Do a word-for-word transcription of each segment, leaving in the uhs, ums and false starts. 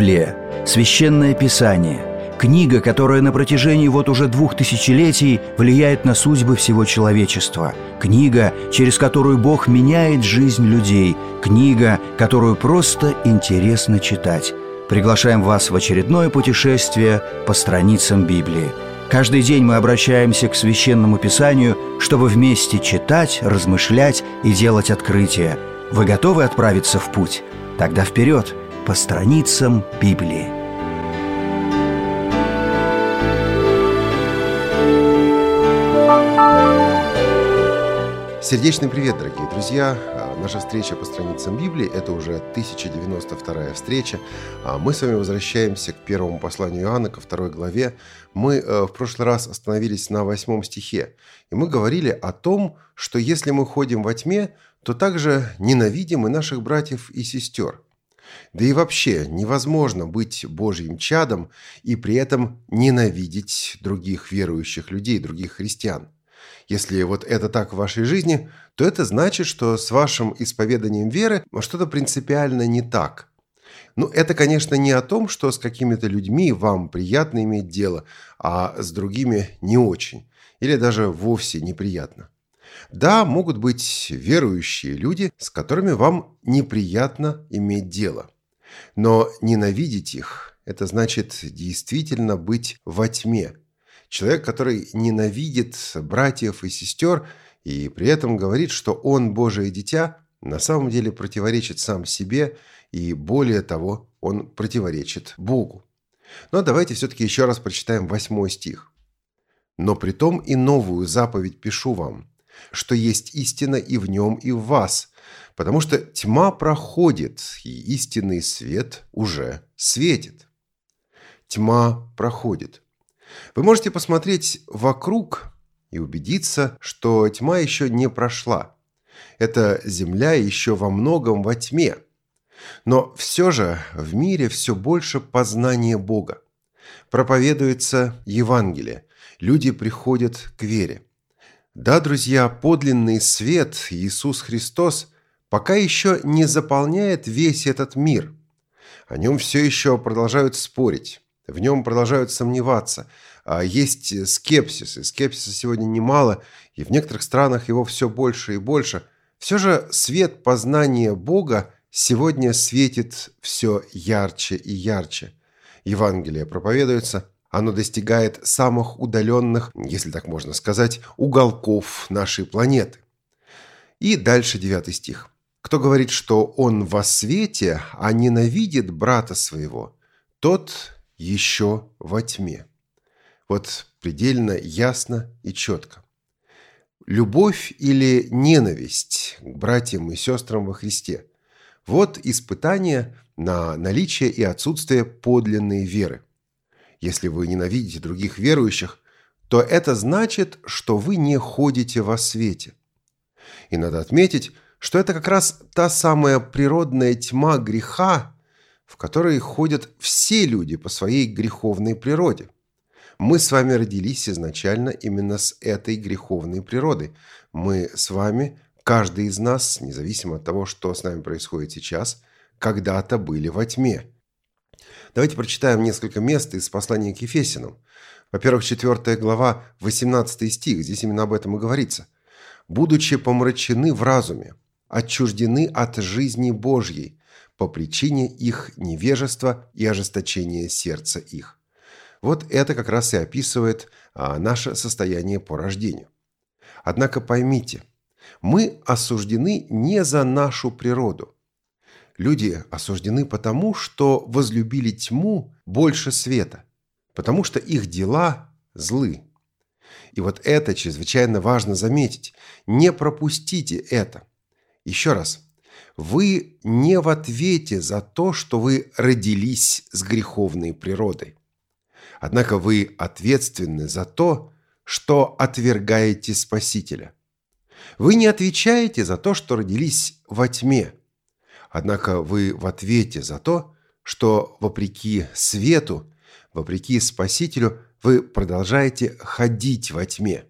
Библия – священное писание, книга, которая на протяжении вот уже двух тысячелетий влияет на судьбы всего человечества, книга, через которую Бог меняет жизнь людей, книга, которую просто интересно читать. Приглашаем вас в очередное путешествие по страницам Библии. Каждый день мы обращаемся к Священному Писанию, чтобы вместе читать, размышлять и делать открытия. Вы готовы отправиться в путь? Тогда вперед, по страницам Библии. Сердечный привет, дорогие друзья! Наша встреча по страницам Библии – это уже тысяча девяносто вторая встреча. Мы с вами возвращаемся к первому посланию Иоанна, ко второй главе. Мы в прошлый раз остановились на восьмом стихе, и мы говорили о том, что если мы ходим во тьме, то также ненавидим и наших братьев и сестер. Да и вообще невозможно быть Божьим чадом и при этом ненавидеть других верующих людей, других христиан. Если вот это так в вашей жизни, то это значит, что с вашим исповеданием веры что-то принципиально не так. Ну, это, конечно, не о том, что с какими-то людьми вам приятно иметь дело, а с другими не очень, или даже вовсе неприятно. Да, могут быть верующие люди, с которыми вам неприятно иметь дело. Но ненавидеть их – это значит действительно быть во тьме. Человек, который ненавидит братьев и сестер и при этом говорит, что он Божие дитя, на самом деле противоречит сам себе и, более того, он противоречит Богу. Но давайте все-таки еще раз прочитаем восьмой стих. «Но притом и новую заповедь пишу вам, что есть истина и в нем, и в вас, потому что тьма проходит, и истинный свет уже светит». Тьма проходит. Вы можете посмотреть вокруг и убедиться, что тьма еще не прошла. Эта земля еще во многом во тьме. Но все же в мире все больше познания Бога. Проповедуется Евангелие. Люди приходят к вере. Да, друзья, подлинный свет, Иисус Христос, пока еще не заполняет весь этот мир. О нем все еще продолжают спорить. В нем продолжают сомневаться. Есть скепсис, и скепсиса сегодня немало, и в некоторых странах его все больше и больше. Все же свет познания Бога сегодня светит все ярче и ярче. Евангелие проповедуется, оно достигает самых удаленных, если так можно сказать, уголков нашей планеты. И дальше девятый стих. «Кто говорит, что он во свете, а ненавидит брата своего, тот еще во тьме». Вот предельно ясно и четко. Любовь или ненависть к братьям и сестрам во Христе – вот испытание на наличие и отсутствие подлинной веры. Если вы ненавидите других верующих, то это значит, что вы не ходите во свете. И надо отметить, что это как раз та самая природная тьма греха, в которой ходят все люди по своей греховной природе. Мы с вами родились изначально именно с этой греховной природой. Мы с вами, каждый из нас, независимо от того, что с нами происходит сейчас, когда-то были во тьме. Давайте прочитаем несколько мест из послания к Ефесянам. Во-первых, четвёртая глава, восемнадцатый стих, здесь именно об этом и говорится. «Будучи помрачены в разуме, отчуждены от жизни Божьей по причине их невежества и ожесточения сердца их». Вот это как раз и описывает а, наше состояние по рождению. Однако поймите, мы осуждены не за нашу природу. Люди осуждены потому, что возлюбили тьму больше света, потому что их дела злы. И вот это чрезвычайно важно заметить. Не пропустите это. Еще раз. Вы не в ответе за то, что вы родились с греховной природой. Однако вы ответственны за то, что отвергаете Спасителя. Вы не отвечаете за то, что родились во тьме. Однако вы в ответе за то, что вопреки свету, вопреки Спасителю, вы продолжаете ходить во тьме.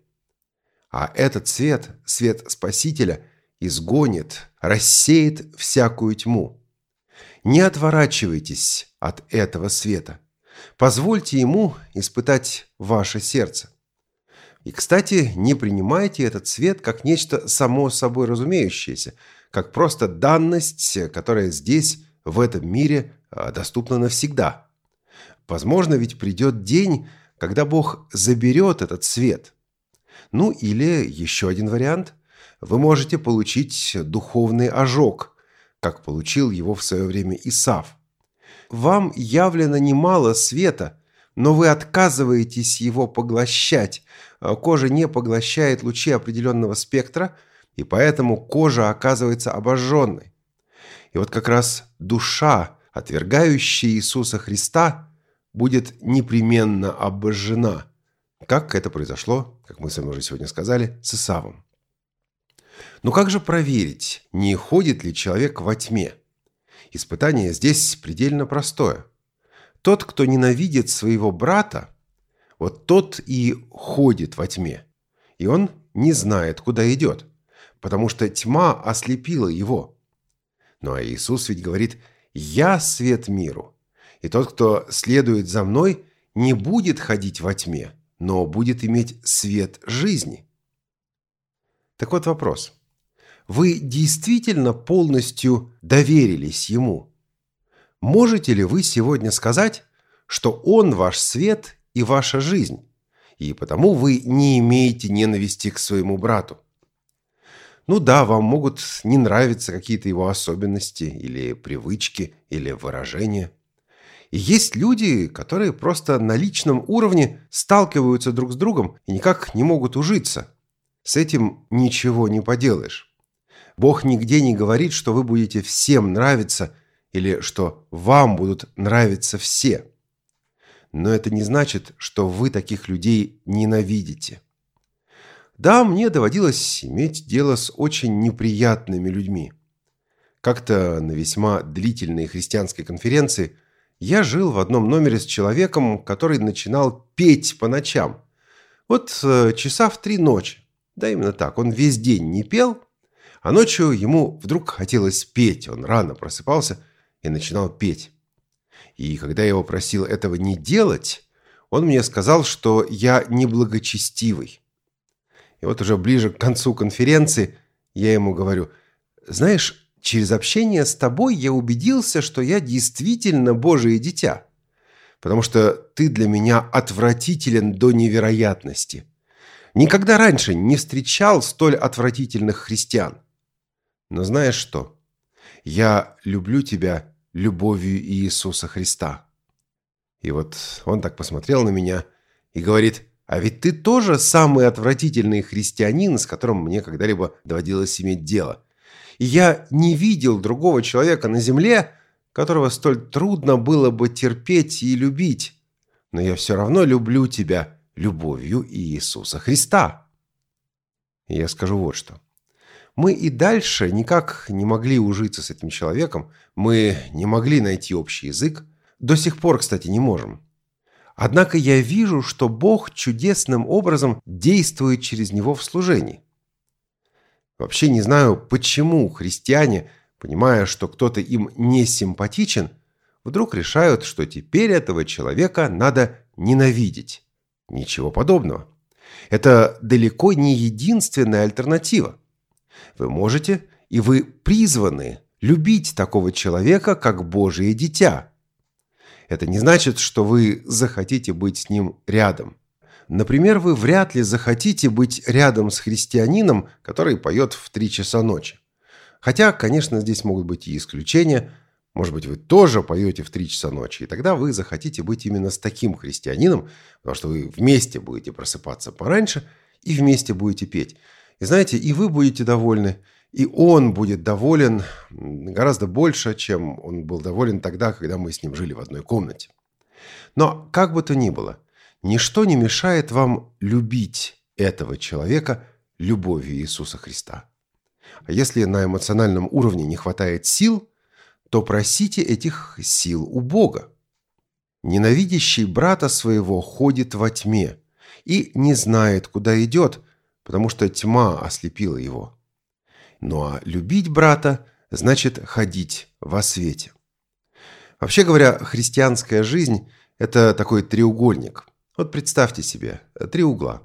А этот свет, свет Спасителя, изгонит, рассеет всякую тьму. Не отворачивайтесь от этого света. Позвольте ему испытать ваше сердце. И, кстати, не принимайте этот свет как нечто само собой разумеющееся, как просто данность, которая здесь, в этом мире, доступна навсегда. Возможно, ведь придет день, когда Бог заберет этот свет. Ну или еще один вариант. Вы можете получить духовный ожог, как получил его в свое время Исав. Вам явлено немало света, но вы отказываетесь его поглощать. Кожа не поглощает лучи определенного спектра, и поэтому кожа оказывается обожженной. И вот как раз душа, отвергающая Иисуса Христа, будет непременно обожжена, как это произошло, как мы с вами уже сегодня сказали, с Исавом. Но как же проверить, не ходит ли человек во тьме? Испытание здесь предельно простое. Тот, кто ненавидит своего брата, вот тот и ходит во тьме. И он не знает, куда идет, потому что тьма ослепила его. Ну а Иисус ведь говорит: «Я свет миру, и тот, кто следует за мной, не будет ходить во тьме, но будет иметь свет жизни». Так вот вопрос. Вы действительно полностью доверились Ему? Можете ли вы сегодня сказать, что Он ваш свет и ваша жизнь, и потому вы не имеете ненависти к своему брату? Ну да, вам могут не нравиться какие-то его особенности, или привычки, или выражения. И есть люди, которые просто на личном уровне сталкиваются друг с другом и никак не могут ужиться. С этим ничего не поделаешь. Бог нигде не говорит, что вы будете всем нравиться или что вам будут нравиться все. Но это не значит, что вы таких людей ненавидите. Да, мне доводилось иметь дело с очень неприятными людьми. Как-то на весьма длительной христианской конференции я жил в одном номере с человеком, который начинал петь по ночам. Вот часа в три ночи. Да, именно так. Он весь день не пел, а ночью ему вдруг хотелось петь. Он рано просыпался и начинал петь. И когда я его просил этого не делать, он мне сказал, что я неблагочестивый. И вот уже ближе к концу конференции я ему говорю: «Знаешь, через общение с тобой я убедился, что я действительно Божие дитя, потому что ты для меня отвратителен до невероятности. Никогда раньше не встречал столь отвратительных христиан. Но знаешь что? Я люблю тебя любовью Иисуса Христа». И вот он так посмотрел на меня и говорит: «А ведь ты тоже самый отвратительный христианин, с которым мне когда-либо доводилось иметь дело. И я не видел другого человека на земле, которого столь трудно было бы терпеть и любить. Но я все равно люблю тебя любовью Иисуса Христа». И я скажу вот что. Мы и дальше никак не могли ужиться с этим человеком, мы не могли найти общий язык, до сих пор, кстати, не можем. Однако я вижу, что Бог чудесным образом действует через него в служении. Вообще не знаю, почему христиане, понимая, что кто-то им не симпатичен, вдруг решают, что теперь этого человека надо ненавидеть. Ничего подобного. Это далеко не единственная альтернатива. Вы можете и вы призваны любить такого человека, как Божие дитя. Это не значит, что вы захотите быть с ним рядом. Например, вы вряд ли захотите быть рядом с христианином, который поет в три часа ночи. Хотя, конечно, здесь могут быть и исключения. Может быть, вы тоже поете в три часа ночи, и тогда вы захотите быть именно с таким христианином, потому что вы вместе будете просыпаться пораньше и вместе будете петь. И знаете, и вы будете довольны, и он будет доволен гораздо больше, чем он был доволен тогда, когда мы с ним жили в одной комнате. Но как бы то ни было, ничто не мешает вам любить этого человека любовью Иисуса Христа. А если на эмоциональном уровне не хватает сил, то просите этих сил у Бога. Ненавидящий брата своего ходит во тьме и не знает, куда идет, потому что тьма ослепила его. Ну а любить брата значит ходить во свете. Вообще говоря, христианская жизнь – это такой треугольник. Вот представьте себе три угла.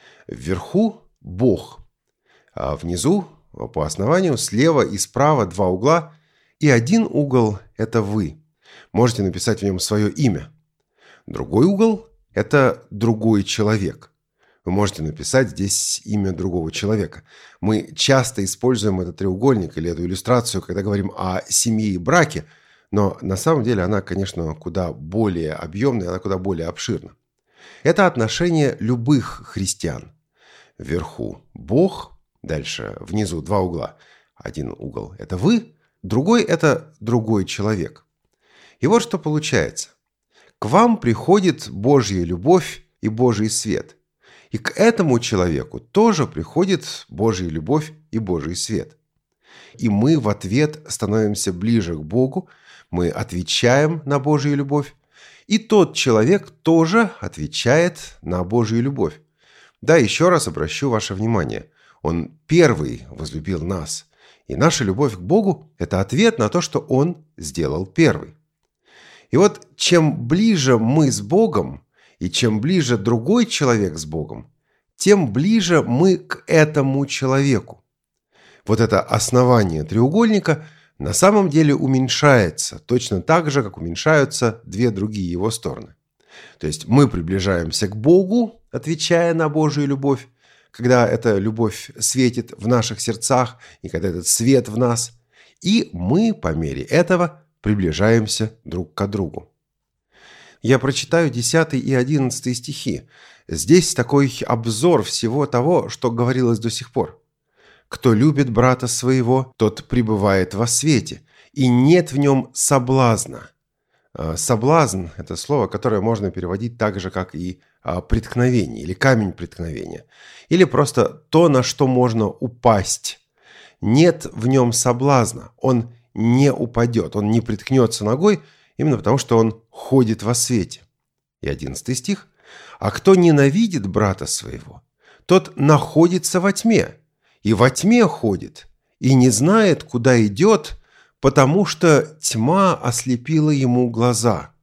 Вверху – Бог, а внизу, по основанию, слева и справа два угла, и один угол – это вы. Можете написать в нем свое имя. Другой угол – это другой человек. Вы можете написать здесь имя другого человека. Мы часто используем этот треугольник или эту иллюстрацию, когда говорим о семье и браке, но на самом деле она, конечно, куда более объемная, она куда более обширна. Это отношение любых христиан. Вверху Бог, дальше внизу два угла. Один угол – это вы, другой – это другой человек. И вот что получается. К вам приходит Божья любовь и Божий свет. И к этому человеку тоже приходит Божья любовь и Божий свет. И мы в ответ становимся ближе к Богу, мы отвечаем на Божью любовь, и тот человек тоже отвечает на Божью любовь. Да, еще раз обращу ваше внимание. Он первый возлюбил нас. И наша любовь к Богу – это ответ на то, что Он сделал первый. И вот чем ближе мы с Богом, и чем ближе другой человек с Богом, тем ближе мы к этому человеку. Вот это основание треугольника на самом деле уменьшается, точно так же, как уменьшаются две другие его стороны. То есть мы приближаемся к Богу, отвечая на Божию любовь, когда эта любовь светит в наших сердцах, и когда этот свет в нас, и мы по мере этого приближаемся друг к другу. Я прочитаю десятый и одиннадцатый стихи. Здесь такой обзор всего того, что говорилось до сих пор. «Кто любит брата своего, тот пребывает во свете, и нет в нем соблазна». Соблазн – это слово, которое можно переводить так же, как и преткновение или камень преткновения. Или просто то, на что можно упасть. Нет в нем соблазна, он не упадет, он не приткнется ногой, именно потому что он ходит во свете. И одиннадцатый стих. «А кто ненавидит брата своего, тот находится во тьме, и во тьме ходит, и не знает, куда идет, потому что тьма ослепила ему глаза».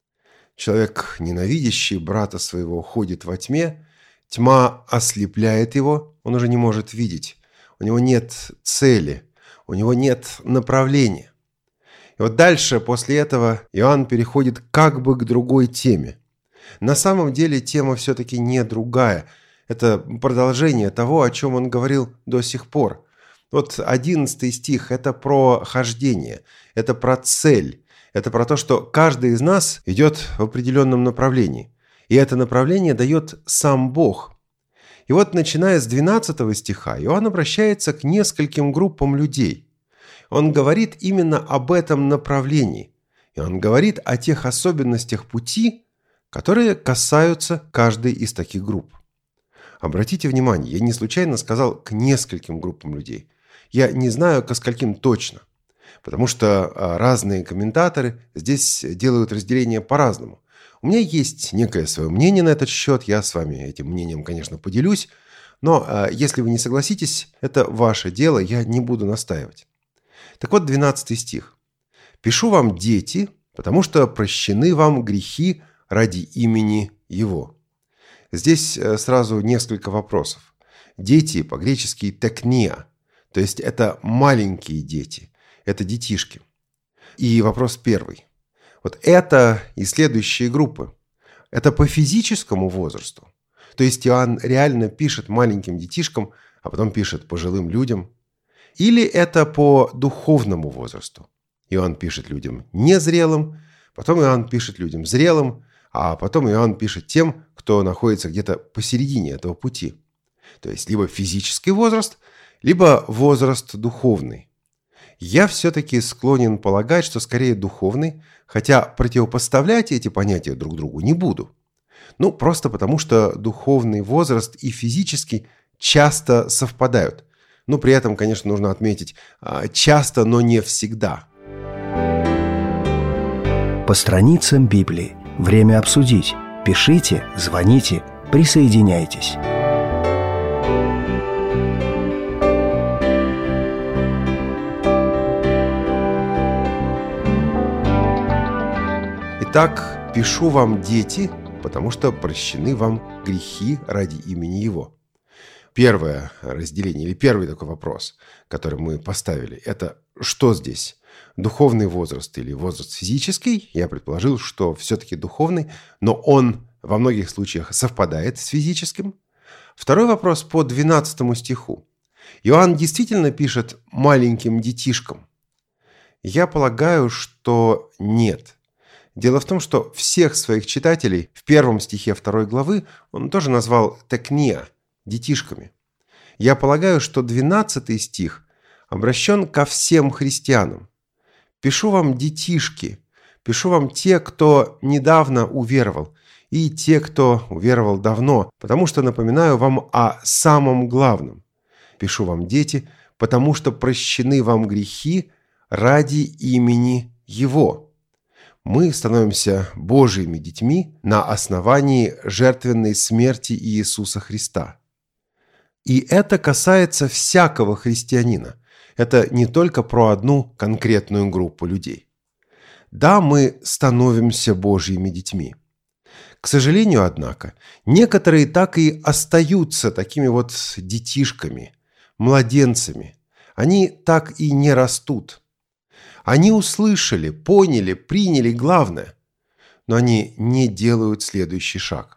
Человек, ненавидящий брата своего, ходит во тьме, тьма ослепляет его, он уже не может видеть, у него нет цели, у него нет направления. И вот дальше, после этого, Иоанн переходит как бы к другой теме. На самом деле тема все-таки не другая. Это продолжение того, о чем он говорил до сих пор. Вот одиннадцатый стих – это про хождение, это про цель, это про то, что каждый из нас идет в определенном направлении. И это направление дает сам Бог. И вот, начиная с двенадцатого стиха, Иоанн обращается к нескольким группам людей. Он говорит именно об этом направлении. И он говорит о тех особенностях пути, которые касаются каждой из таких групп. Обратите внимание, я не случайно сказал к нескольким группам людей. Я не знаю, ко скольким точно, потому что разные комментаторы здесь делают разделение по-разному. У меня есть некое свое мнение на этот счет, я с вами этим мнением, конечно, поделюсь, но если вы не согласитесь, это ваше дело, я не буду настаивать. Так вот, двенадцатый стих. «Пишу вам, дети, потому что прощены вам грехи ради имени Его». Здесь сразу несколько вопросов. Дети по-гречески «текния», то есть это маленькие дети, это детишки. И вопрос первый. Вот это и следующие группы. Это по физическому возрасту. То есть Иоанн реально пишет маленьким детишкам, а потом пишет пожилым людям. Или это по духовному возрасту. Иоанн пишет людям незрелым, потом Иоанн пишет людям зрелым, а потом Иоанн пишет тем, кто находится где-то посередине этого пути. То есть либо физический возраст, либо возраст духовный. Я все-таки склонен полагать, что скорее духовный, хотя противопоставлять эти понятия друг другу не буду. Ну, просто потому, что духовный возраст и физический часто совпадают. Но при этом, конечно, нужно отметить, часто, но не всегда. По страницам Библии. Время обсудить. Пишите, звоните, присоединяйтесь. Итак, пишу вам, дети, потому что прощены вам грехи ради имени Его. Первое разделение или первый такой вопрос, который мы поставили, это что здесь? Духовный возраст или возраст физический? Я предположил, что все-таки духовный, но он во многих случаях совпадает с физическим. Второй вопрос по двенадцатому стиху. Иоанн действительно пишет маленьким детишкам? Я полагаю, что нет. Дело в том, что всех своих читателей в первом стихе второй главы он тоже назвал «текния» – детишками. Я полагаю, что двенадцатый стих обращен ко всем христианам. «Пишу вам, детишки, пишу вам те, кто недавно уверовал, и те, кто уверовал давно, потому что напоминаю вам о самом главном. Пишу вам, дети, потому что прощены вам грехи ради имени Его». Мы становимся Божьими детьми на основании жертвенной смерти Иисуса Христа. И это касается всякого христианина. Это не только про одну конкретную группу людей. Да, мы становимся Божьими детьми. К сожалению, однако, некоторые так и остаются такими вот детишками, младенцами. Они так и не растут. Они услышали, поняли, приняли главное, но они не делают следующий шаг.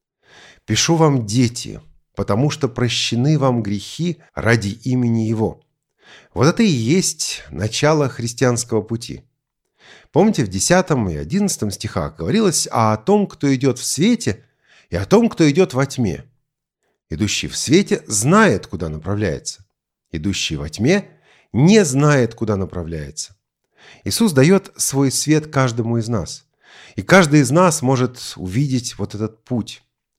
«Пишу вам, дети, потому что прощены вам грехи ради имени Его». Вот это и есть начало христианского пути. Помните, в десятом и одиннадцатом стихах говорилось о том, кто идет в свете, и о том, кто идет во тьме. Идущий в свете знает, куда направляется. Идущий во тьме не знает, куда направляется. Иисус дает свой свет каждому из нас. И каждый из нас может увидеть вот этот путь.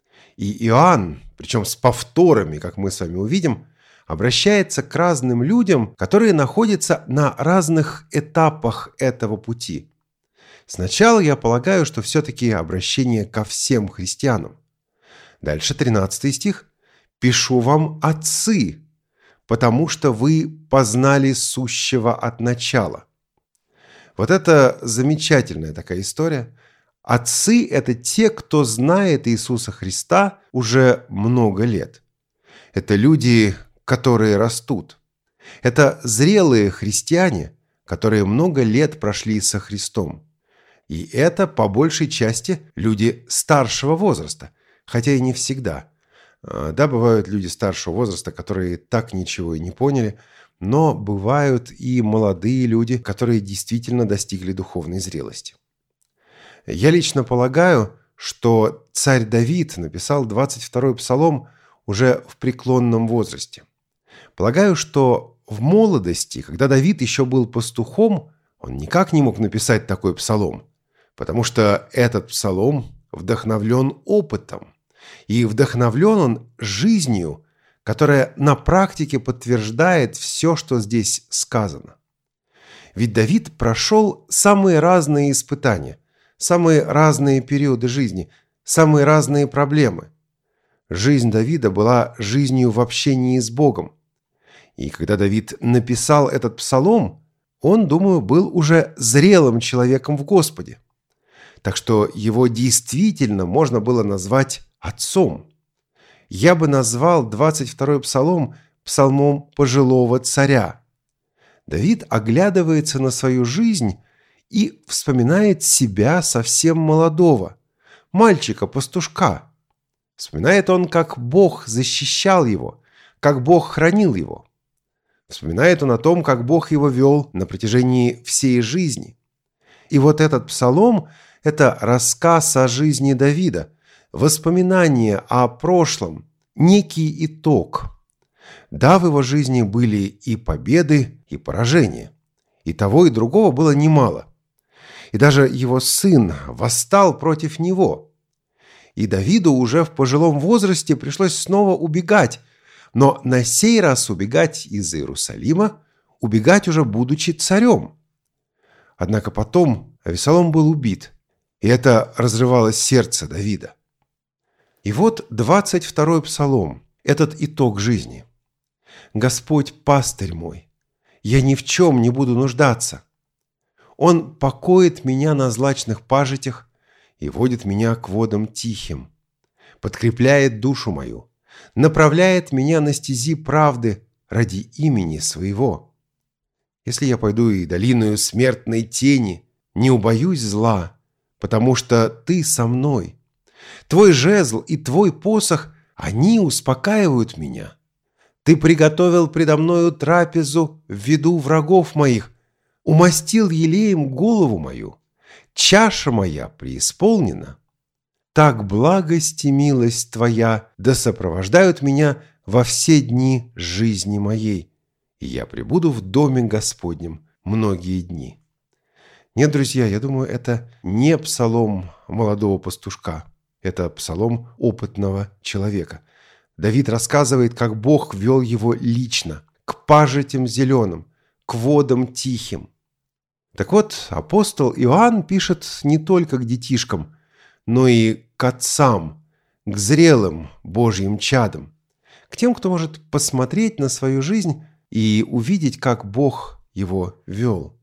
И Иоанн, причем с повторами, как мы с вами увидим, обращается к разным людям, которые находятся на разных этапах этого пути. Сначала я полагаю, что все-таки обращение ко всем христианам. Дальше тринадцатый стих. «Пишу вам, отцы, потому что вы познали сущего от начала». Вот это замечательная такая история. Отцы – это те, кто знает Иисуса Христа уже много лет. Это люди, которые растут. Это зрелые христиане, которые много лет прошли со Христом. И это, по большей части, люди старшего возраста, хотя и не всегда. Да, бывают люди старшего возраста, которые так ничего и не поняли, но бывают и молодые люди, которые действительно достигли духовной зрелости. Я лично полагаю, что царь Давид написал двадцать второй псалом уже в преклонном возрасте. Полагаю, что в молодости, когда Давид еще был пастухом, он никак не мог написать такой псалом, потому что этот псалом вдохновлен опытом, и вдохновлен он жизнью, которая на практике подтверждает все, что здесь сказано. Ведь Давид прошел самые разные испытания, самые разные периоды жизни, самые разные проблемы. Жизнь Давида была жизнью в общении с Богом. И когда Давид написал этот псалом, он, думаю, был уже зрелым человеком в Господе. Так что его действительно можно было назвать отцом. Я бы назвал двадцать второй псалом псалмом пожилого царя. Давид оглядывается на свою жизнь и вспоминает себя совсем молодого, мальчика-пастушка. Вспоминает он, как Бог защищал его, как Бог хранил его. Вспоминает он о том, как Бог его вел на протяжении всей жизни. И вот этот псалом – это рассказ о жизни Давида, воспоминание о прошлом, некий итог. Да, в его жизни были и победы, и поражения. И того, и другого было немало. И даже его сын восстал против него. И Давиду уже в пожилом возрасте пришлось снова убегать, но на сей раз убегать из Иерусалима, убегать уже будучи царем. Однако потом Авессалом был убит, и это разрывало сердце Давида. И вот двадцать второй псалом, этот итог жизни. «Господь пастырь мой, я ни в чем не буду нуждаться. Он покоит меня на злачных пажитях, и водит меня к водам тихим, подкрепляет душу мою, направляет меня на стези правды ради имени своего. Если я пойду и долиною смертной тени, не убоюсь зла, потому что ты со мной. Твой жезл и твой посох, они успокаивают меня. Ты приготовил предо мною трапезу в виду врагов моих, умастил елеем голову мою, чаша моя преисполнена. Так благость и милость твоя да сопровождают меня во все дни жизни моей, и я пребуду в доме Господнем многие дни». Нет, друзья, я думаю, это не псалом молодого пастушка, это псалом опытного человека. Давид рассказывает, как Бог вел его лично, к пажитям зеленым, к водам тихим. Так вот, апостол Иоанн пишет не только к детишкам, но и к отцам, к зрелым Божьим чадам, к тем, кто может посмотреть на свою жизнь и увидеть, как Бог его вел.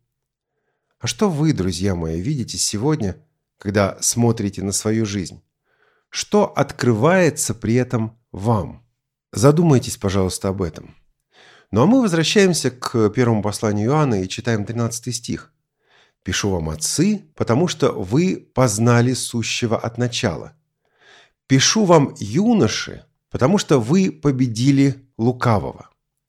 А что вы, друзья мои, видите сегодня, когда смотрите на свою жизнь? Что открывается при этом вам? Задумайтесь, пожалуйста, об этом. Ну а мы возвращаемся к первому посланию Иоанна и читаем тринадцатый стих. «Пишу вам, отцы, потому что вы познали сущего от начала. Пишу вам, юноши, потому что вы победили лукавого».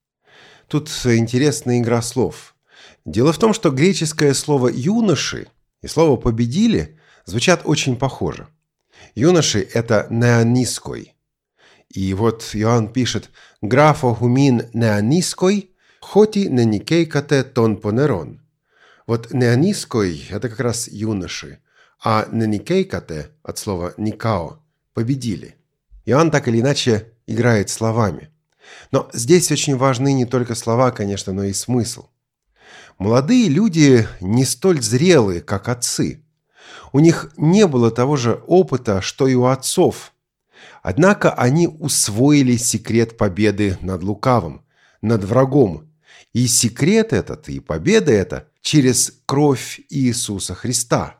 Тут интересная игра слов. Дело в том, что греческое слово «юноши» и слово «победили» звучат очень похоже. Юноши – это «неониской». И вот Иоанн пишет «графо гумин неониской, хоти неникейкате тон понерон». Вот «неониской» – это как раз юноши, а «неникейкате» от слова «никао» – «победили». Иоанн так или иначе играет словами. Но здесь очень важны не только слова, конечно, но и смысл. Молодые люди не столь зрелые, как отцы. У них не было того же опыта, что и у отцов. Однако они усвоили секрет победы над лукавым, над врагом. И секрет этот, и победа эта через кровь Иисуса Христа.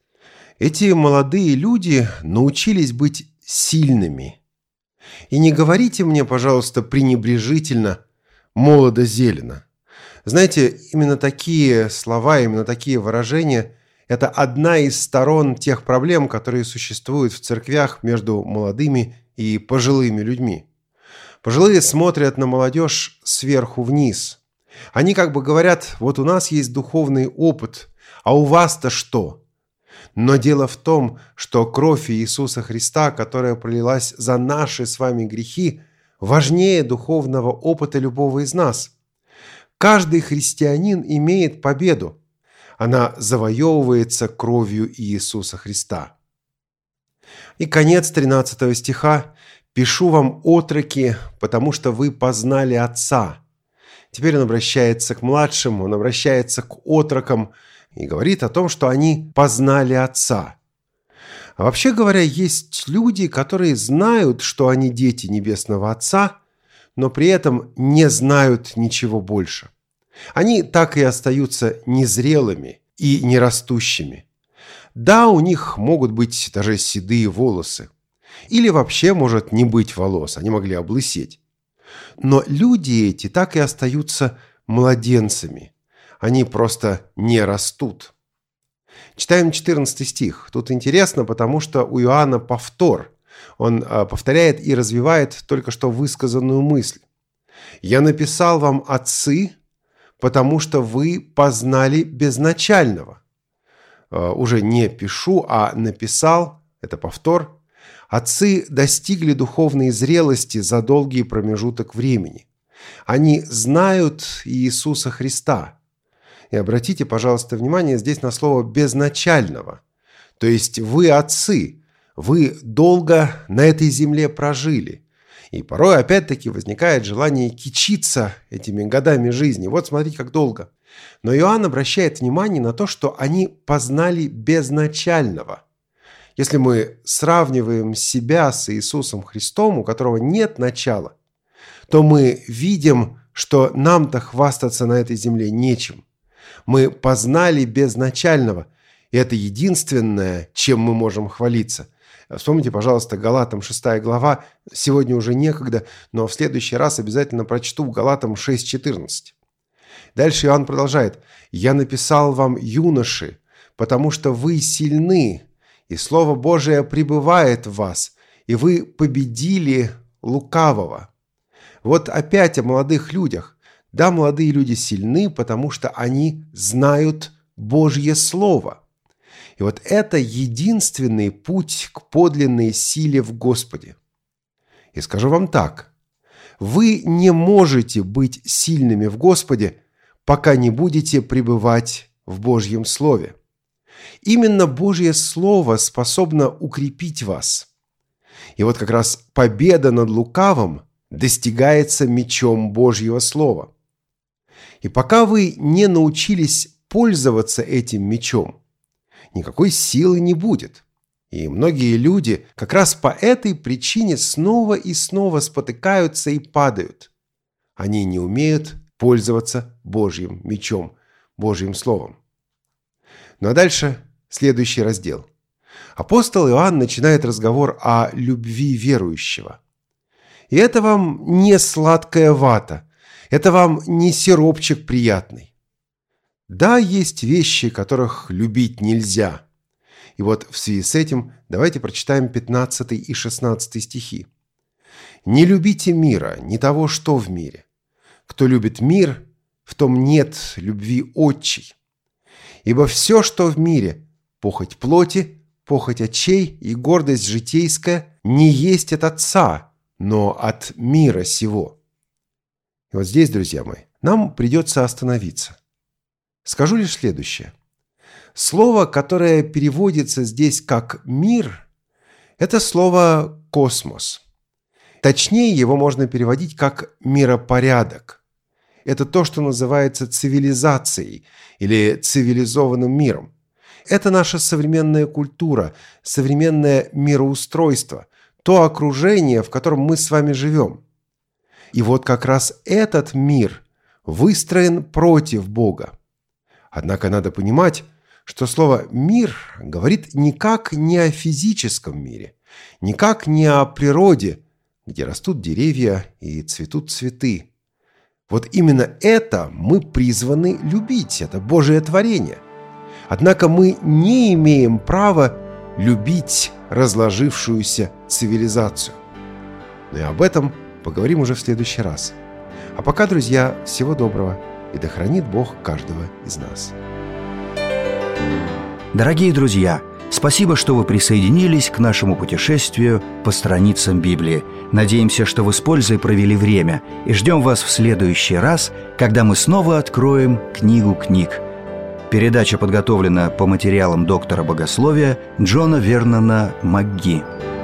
Эти молодые люди научились быть сильными. И не говорите мне, пожалуйста, пренебрежительно «молодо-зелено». Знаете, именно такие слова, именно такие выражения – это одна из сторон тех проблем, которые существуют в церквях между молодыми и пожилыми людьми. Пожилые смотрят на молодежь сверху вниз. Они как бы говорят: вот у нас есть духовный опыт, а у вас-то что? Но дело в том, что кровь Иисуса Христа, которая пролилась за наши с вами грехи, важнее духовного опыта любого из нас. Каждый христианин имеет победу. Она завоевывается кровью Иисуса Христа. И конец тринадцатого стиха. «Пишу вам, отроки, потому что вы познали Отца». Теперь он обращается к младшим, он обращается к отрокам и говорит о том, что они познали Отца. А вообще говоря, есть люди, которые знают, что они дети Небесного Отца, но при этом не знают ничего больше. Они так и остаются незрелыми и нерастущими. Да, у них могут быть даже седые волосы. Или вообще может не быть волос, они могли облысеть. Но люди эти так и остаются младенцами. Они просто не растут. Читаем четырнадцатый стих. Тут интересно, потому что у Иоанна повтор. Он повторяет и развивает только что высказанную мысль. «Я написал вам, отцы, потому что вы познали безначального». Уже не пишу, а написал, это повтор. Отцы достигли духовной зрелости за долгий промежуток времени. Они знают Иисуса Христа. И обратите, пожалуйста, внимание здесь на слово «безначального». То есть вы отцы, вы долго на этой земле прожили. И порой опять-таки возникает желание кичиться этими годами жизни. Вот смотрите, как долго. Но Иоанн обращает внимание на то, что они познали безначального. Если мы сравниваем себя с Иисусом Христом, у которого нет начала, то мы видим, что нам-то хвастаться на этой земле нечем. Мы познали безначального. И это единственное, чем мы можем хвалиться. Вспомните, пожалуйста, Галатам шестая глава. Сегодня уже некогда, но в следующий раз обязательно прочту Галатам шесть четырнадцать. Дальше Иоанн продолжает. «Я написал вам, юноши, потому что вы сильны, и Слово Божие пребывает в вас, и вы победили лукавого». Вот опять о молодых людях. Да, молодые люди сильны, потому что они знают Божье Слово. И вот это единственный путь к подлинной силе в Господе. И скажу вам так. Вы не можете быть сильными в Господе, пока не будете пребывать в Божьем Слове. Именно Божье Слово способно укрепить вас. И вот как раз победа над лукавым достигается мечом Божьего Слова. И пока вы не научились пользоваться этим мечом, никакой силы не будет. И многие люди как раз по этой причине снова и снова спотыкаются и падают. Они не умеют пользоваться Божьим мечом, Божьим Словом. Ну а дальше следующий раздел. Апостол Иоанн начинает разговор о любви верующего. И это вам не сладкая вата, это вам не сиропчик приятный. Да, есть вещи, которых любить нельзя. И вот в связи с этим давайте прочитаем пятнадцатый и шестнадцатый стихи. «Не любите мира, не того, что в мире. Кто любит мир, в том нет любви отчей. Ибо все, что в мире, похоть плоти, похоть очей и гордость житейская, не есть от Отца, но от мира сего». И вот здесь, друзья мои, нам придется остановиться. Скажу лишь следующее. Слово, которое переводится здесь как «мир», это слово «космос». Точнее, его можно переводить как «миропорядок». Это то, что называется цивилизацией или цивилизованным миром. Это наша современная культура, современное мироустройство, то окружение, в котором мы с вами живем. И вот как раз этот мир выстроен против Бога. Однако надо понимать, что слово «мир» говорит никак не о физическом мире, никак не о природе, где растут деревья и цветут цветы. Вот именно это мы призваны любить, это Божие творение. Однако мы не имеем права любить разложившуюся цивилизацию. Но и об этом поговорим уже в следующий раз. А пока, друзья, всего доброго, и да хранит Бог каждого из нас. Дорогие друзья, спасибо, что вы присоединились к нашему путешествию по страницам Библии. Надеемся, что вы с пользой провели время, и ждем вас в следующий раз, когда мы снова откроем книгу книг. Передача подготовлена по материалам доктора богословия Джона Вернона МакГи.